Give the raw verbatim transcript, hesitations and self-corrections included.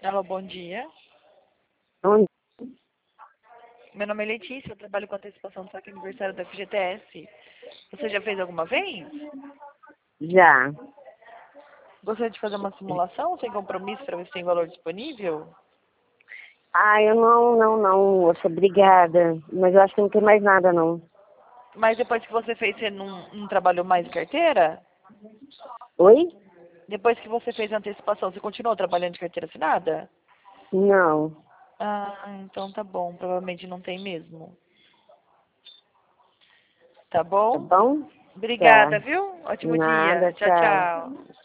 Alô, bom dia. Onde? Meu nome é Letícia, eu trabalho com antecipação do saque aniversário da F G T S. Você já fez alguma vez? Já. Gostaria de fazer uma simulação sem compromisso para ver se tem valor disponível? Ah, eu não, não, não, moça, obrigada. Mas eu acho que não tem mais nada, não. Mas depois que você fez, você não, não trabalhou mais em carteira? Oi? Depois que você fez a antecipação, você continuou trabalhando de carteira assinada? Não. Ah, então tá bom. Provavelmente não tem mesmo. Tá Tá bom? bom? Tá. Obrigada, viu? Ótimo dia. Nada, Tchau, tchau. tchau.